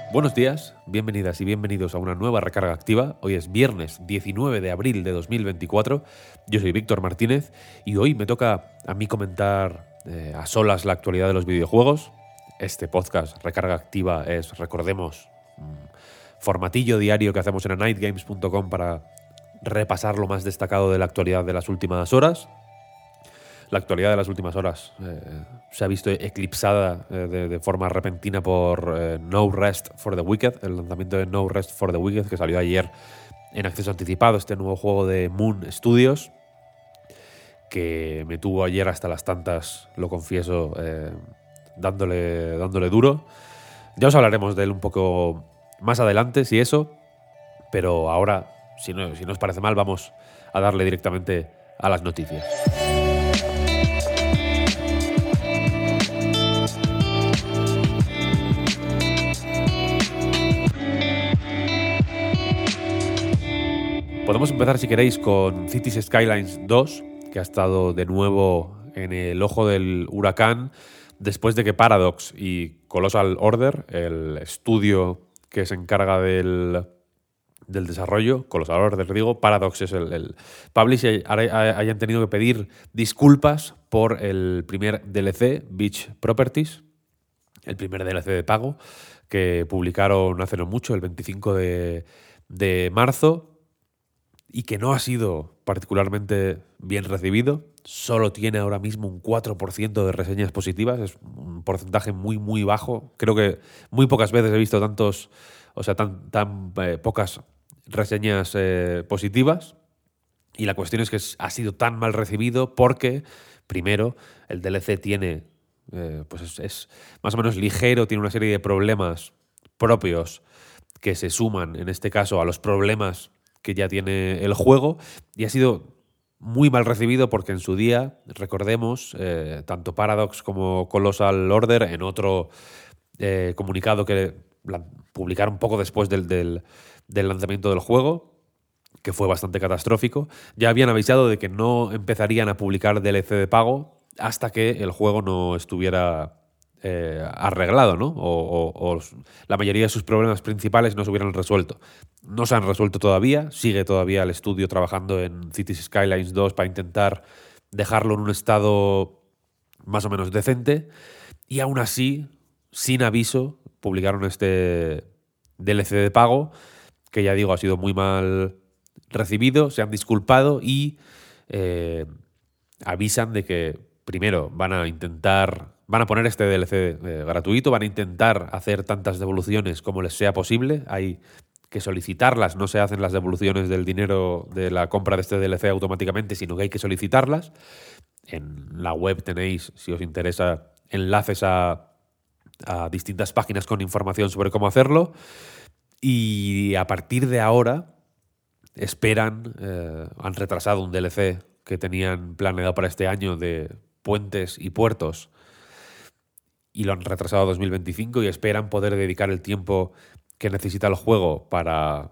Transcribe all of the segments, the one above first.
Buenos días, bienvenidas y bienvenidos a una nueva recarga activa. Hoy es viernes 19 de abril de 2024. Yo soy Víctor Martínez y hoy me toca a mí comentar a solas la actualidad de los videojuegos. Este podcast, Recarga Activa, es, recordemos, formatillo diario que hacemos en anightgames.com para repasar lo más destacado de la actualidad de las últimas horas. La actualidad de las últimas horas se ha visto eclipsada de forma repentina por No Rest for the Wicked, el lanzamiento de No Rest for the Wicked, que salió ayer en acceso anticipado, este nuevo juego de Moon Studios, que me tuvo ayer hasta las tantas, lo confieso, dándole duro. Ya os hablaremos de él un poco más adelante, si eso, pero ahora, si no os parece mal, vamos a darle directamente a las noticias. Podemos empezar, si queréis, con Cities Skylines 2, que ha estado de nuevo en el ojo del huracán después de que Paradox y Colossal Order, el estudio que se encarga del desarrollo, Colossal Order digo, Paradox es el publisher, hayan tenido que pedir disculpas por el primer DLC, Beach Properties, el primer DLC de pago, que publicaron hace no mucho, el 25 de marzo, y que no ha sido particularmente bien recibido. Solo tiene ahora mismo un 4% de reseñas positivas, es un porcentaje muy, muy bajo. Creo que muy pocas veces he visto tan pocas reseñas positivas. Y la cuestión es que ha sido tan mal recibido porque, primero, el DLC tiene, es más o menos ligero, tiene una serie de problemas propios que se suman, en este caso, a los problemas que ya tiene el juego, y ha sido muy mal recibido porque en su día, recordemos, tanto Paradox como Colossal Order, en otro comunicado que publicaron poco después del lanzamiento del juego, que fue bastante catastrófico, ya habían avisado de que no empezarían a publicar DLC de pago hasta que el juego no estuviera arreglado, ¿no? O la mayoría de sus problemas principales no se hubieran resuelto. No se han resuelto todavía, sigue todavía el estudio trabajando en Cities Skylines 2 para intentar dejarlo en un estado más o menos decente, y aún así, sin aviso, publicaron este DLC de pago, que ya digo, ha sido muy mal recibido, se han disculpado y avisan de que primero van a poner este DLC gratuito, van a intentar hacer tantas devoluciones como les sea posible. Hay que solicitarlas, no se hacen las devoluciones del dinero de la compra de este DLC automáticamente, sino que hay que solicitarlas. En la web tenéis, si os interesa, enlaces a distintas páginas con información sobre cómo hacerlo. Y a partir de ahora esperan, han retrasado un DLC que tenían planeado para este año de puentes y puertos y lo han retrasado a 2025, y esperan poder dedicar el tiempo que necesita el juego para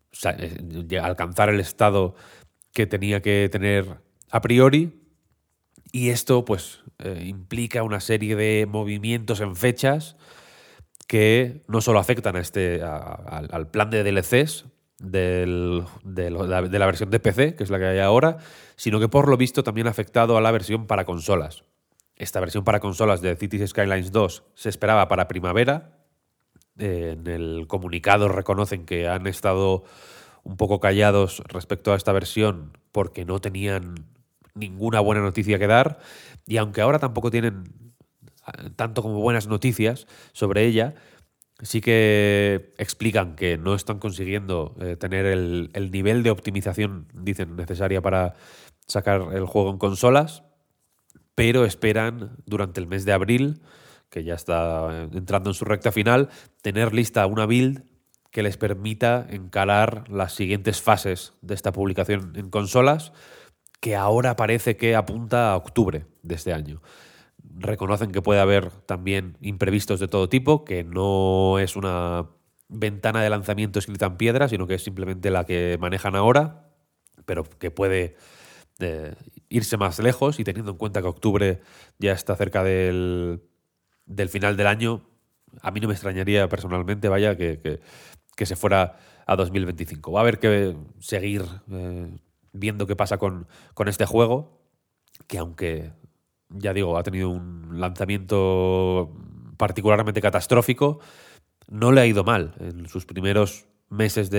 alcanzar el estado que tenía que tener a priori. Y esto pues implica una serie de movimientos en fechas que no solo afectan al plan de DLCs de la versión de PC, que es la que hay ahora, sino que por lo visto también ha afectado a la versión para consolas. Esta versión para consolas de Cities Skylines 2 se esperaba para primavera. En el comunicado reconocen que han estado un poco callados respecto a esta versión porque no tenían ninguna buena noticia que dar, y aunque ahora tampoco tienen tanto como buenas noticias sobre ella, sí que explican que no están consiguiendo tener el nivel de optimización, dicen, necesaria para sacar el juego en consolas, pero esperan durante el mes de abril, que ya está entrando en su recta final, tener lista una build que les permita encarar las siguientes fases de esta publicación en consolas, que ahora parece que apunta a octubre de este año. Reconocen que puede haber también imprevistos de todo tipo, que no es una ventana de lanzamiento escrita en piedra, sino que es simplemente la que manejan ahora, pero que puede irse más lejos, y teniendo en cuenta que octubre ya está cerca del final del año, a mí no me extrañaría personalmente, vaya, que se fuera a 2025. Va a haber que seguir viendo qué pasa con este juego, que aunque, ya digo, ha tenido un lanzamiento particularmente catastrófico, no le ha ido mal. En sus primeros meses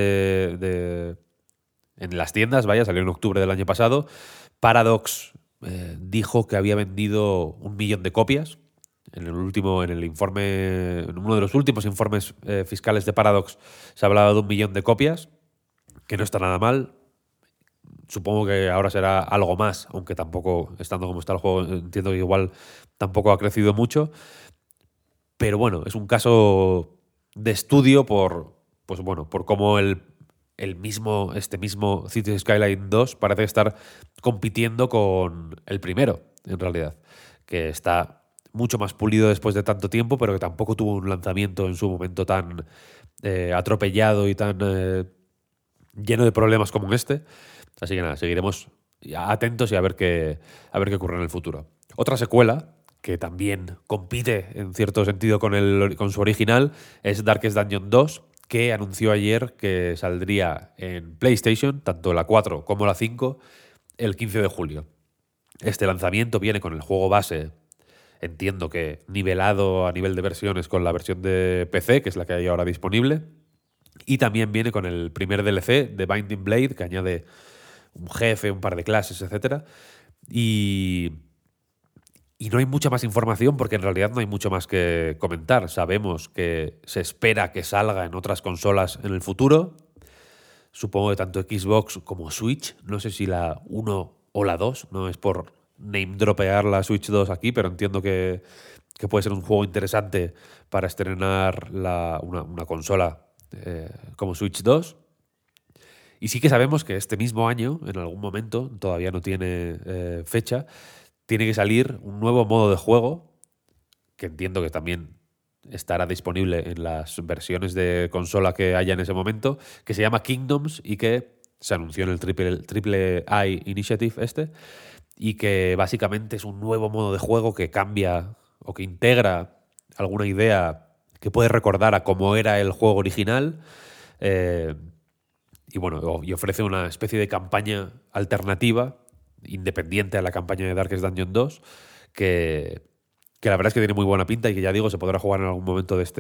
en las tiendas, vaya, salió en octubre del año pasado, Paradox dijo que había vendido 1 millón de copias. En el informe, en uno de los últimos informes fiscales de Paradox se hablaba de 1 millón de copias, que no está nada mal. Supongo que ahora será algo más, aunque tampoco, estando como está el juego, entiendo que igual tampoco ha crecido mucho. Pero bueno, es un caso de estudio por cómo este mismo Cities Skyline 2 parece estar compitiendo con el primero, en realidad, que está mucho más pulido después de tanto tiempo, pero que tampoco tuvo un lanzamiento en su momento tan atropellado y tan lleno de problemas como este. Así que nada, seguiremos atentos y a ver qué ocurre en el futuro. Otra secuela que también compite en cierto sentido con su original es Darkest Dungeon 2, que anunció ayer que saldría en PlayStation, tanto la 4 como la 5, el 15 de julio. Este lanzamiento viene con el juego base, entiendo que nivelado a nivel de versiones con la versión de PC, que es la que hay ahora disponible, y también viene con el primer DLC de Binding Blade, que añade un jefe, un par de clases, etc. Y no hay mucha más información porque en realidad no hay mucho más que comentar. Sabemos que se espera que salga en otras consolas en el futuro. Supongo que tanto Xbox como Switch. No sé si la 1 o la 2. No es por name dropear la Switch 2 aquí, pero entiendo que puede ser un juego interesante para estrenar una consola como Switch 2. Y sí que sabemos que este mismo año, en algún momento, todavía no tiene fecha, tiene que salir un nuevo modo de juego, que entiendo que también estará disponible en las versiones de consola que haya en ese momento, que se llama Kingdoms y que se anunció en el Triple I Initiative y que básicamente es un nuevo modo de juego que cambia o que integra alguna idea que puede recordar a cómo era el juego original. Y bueno, y ofrece una especie de campaña alternativa, independiente a la campaña de Darkest Dungeon 2, que la verdad es que tiene muy buena pinta y que ya digo, se podrá jugar en algún momento de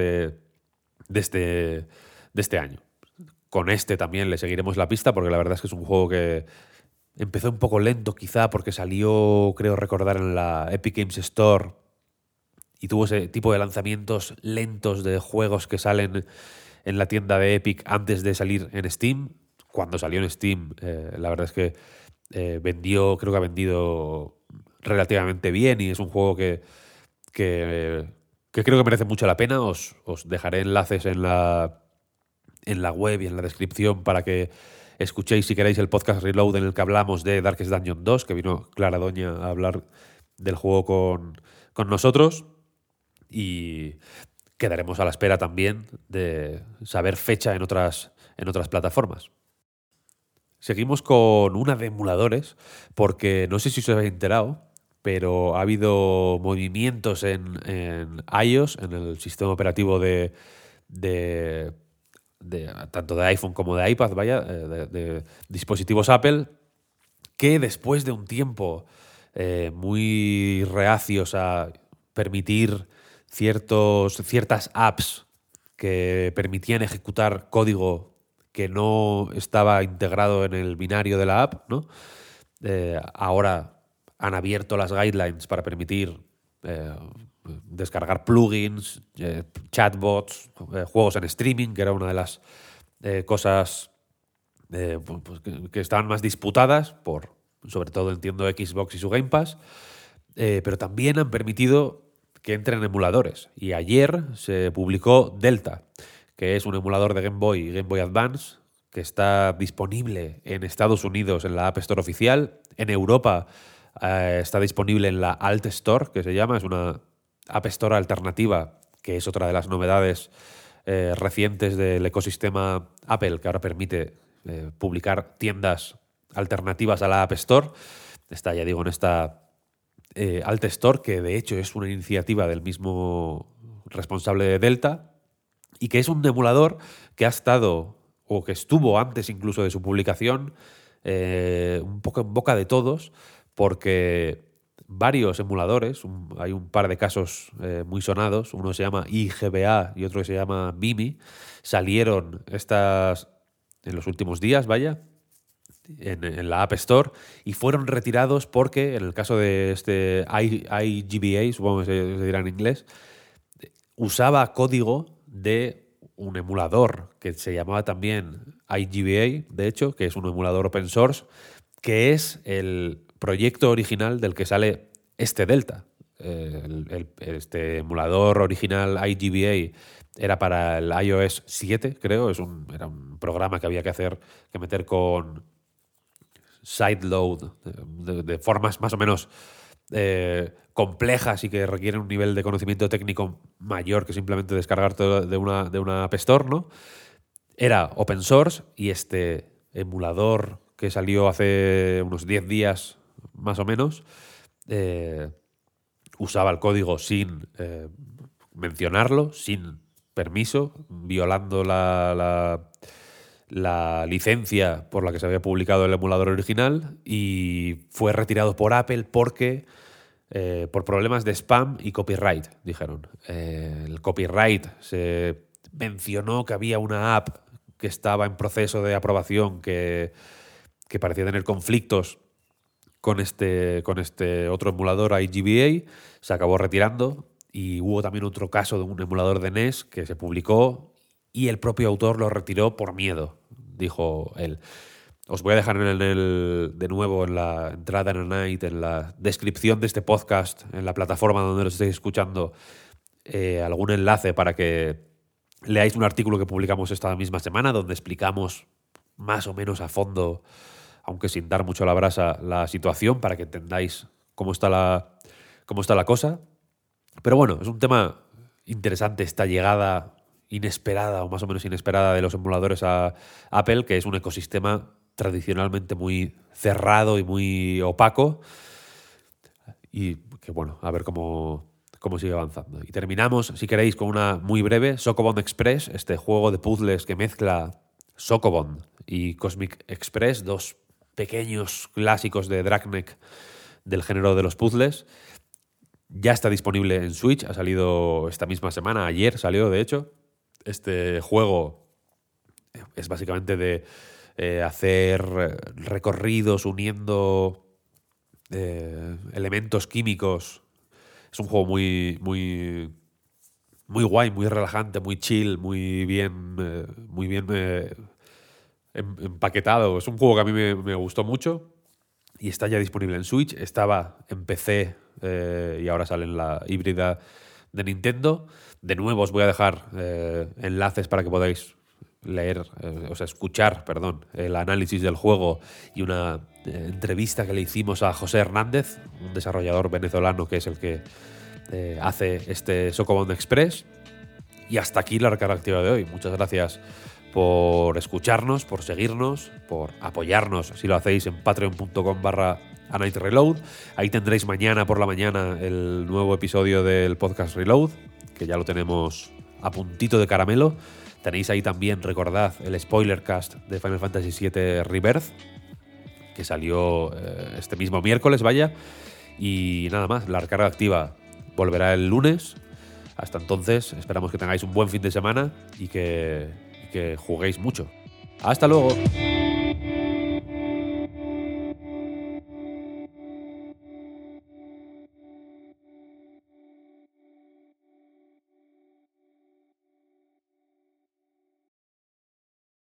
este año. Con este también le seguiremos la pista, porque la verdad es que es un juego que empezó un poco lento quizá, porque salió, creo recordar, en la Epic Games Store y tuvo ese tipo de lanzamientos lentos de juegos que salen en la tienda de Epic antes de salir en Steam. Cuando salió en Steam, la verdad es que creo que ha vendido relativamente bien y es un juego que creo que merece mucho la pena. Os dejaré enlaces en la web y en la descripción para que escuchéis, si queréis, el podcast Reload en el que hablamos de Darkest Dungeon 2, que vino Clara Doña a hablar del juego con nosotros. Y quedaremos a la espera también de saber fecha en otras plataformas. Seguimos con una de emuladores, porque no sé si os habéis enterado, pero ha habido movimientos en iOS, en el sistema operativo de tanto de iPhone como de iPad, vaya, de dispositivos Apple, que después de un tiempo muy reacios a permitir ciertas apps que permitían ejecutar código que no estaba integrado en el binario de la app, ¿no? Ahora han abierto las guidelines para permitir descargar plugins, chatbots, juegos en streaming, que era una de las cosas que estaban más disputadas por, sobre todo entiendo, Xbox y su Game Pass, pero también han permitido que entren emuladores. Y ayer se publicó Delta, que es un emulador de Game Boy y Game Boy Advance, que está disponible en Estados Unidos en la App Store oficial. En Europa está disponible en la Alt Store, que se llama, es una App Store alternativa, que es otra de las novedades recientes del ecosistema Apple, que ahora permite publicar tiendas alternativas a la App Store. Está, ya digo, en esta Alt Store, que de hecho es una iniciativa del mismo responsable de Delta, y que es un emulador que ha estado, o que estuvo antes incluso de su publicación, un poco en boca de todos, porque varios emuladores, hay un par de casos muy sonados, uno se llama IGBA y otro que se llama Mimi, salieron en los últimos días, vaya, en la App Store, y fueron retirados porque, en el caso de este IGBA, supongo que se dirá en inglés, usaba código de un emulador que se llamaba también IGBA, de hecho, que es un emulador open source, que es el proyecto original del que sale este Delta. Este emulador original IGBA era para el iOS 7, creo. Era un programa que había que meter con sideload de formas más o menos complejas y que requieren un nivel de conocimiento técnico mayor que simplemente descargar todo de una App Store, ¿no? Era open source, y este emulador que salió hace unos 10 días más o menos usaba el código sin mencionarlo, sin permiso, violando la licencia por la que se había publicado el emulador original, y fue retirado por Apple porque por problemas de spam y copyright, dijeron. El copyright, se mencionó que había una app que estaba en proceso de aprobación que parecía tener conflictos con este otro emulador IGBA, se acabó retirando, y hubo también otro caso de un emulador de NES que se publicó y el propio autor lo retiró por miedo, dijo él. Os voy a dejar de nuevo en la entrada en Night, en la descripción de este podcast, en la plataforma donde lo estéis escuchando, algún enlace para que leáis un artículo que publicamos esta misma semana donde explicamos más o menos a fondo, aunque sin dar mucho la brasa, la situación, para que entendáis cómo está la cosa. Pero bueno, es un tema interesante esta llegada inesperada, o más o menos inesperada, de los emuladores a Apple, que es un ecosistema tradicionalmente muy cerrado y muy opaco, y que bueno, a ver cómo sigue avanzando. Y terminamos, si queréis, con una muy breve, Sokoban Express, este juego de puzzles que mezcla Sokoban y Cosmic Express, dos pequeños clásicos de Dragneck del género de los puzzles. Ya está disponible en Switch, ha salido esta misma semana, ayer salió de hecho. Este juego es básicamente de hacer recorridos uniendo elementos químicos. Es un juego muy guay, muy relajante, muy chill, muy bien empaquetado. Es un juego que a mí me gustó mucho y está ya disponible en Switch. Estaba en PC y ahora sale en la híbrida de Nintendo. De nuevo os voy a dejar enlaces para que podáis escuchar el análisis del juego y una entrevista que le hicimos a José Hernández, un desarrollador venezolano que es el que hace este Sokoban Express. Y hasta aquí la recarga activa de hoy. Muchas gracias por escucharnos, por seguirnos, por apoyarnos si lo hacéis en patreon.com/ANightReload. Ahí tendréis mañana por la mañana el nuevo episodio del podcast Reload, que ya lo tenemos a puntito de caramelo. Tenéis ahí también, recordad, el spoilercast de Final Fantasy VII Rebirth, que salió este mismo miércoles, vaya. Y nada más, la recarga activa volverá el lunes. Hasta entonces, esperamos que tengáis un buen fin de semana y que juguéis mucho. ¡Hasta luego!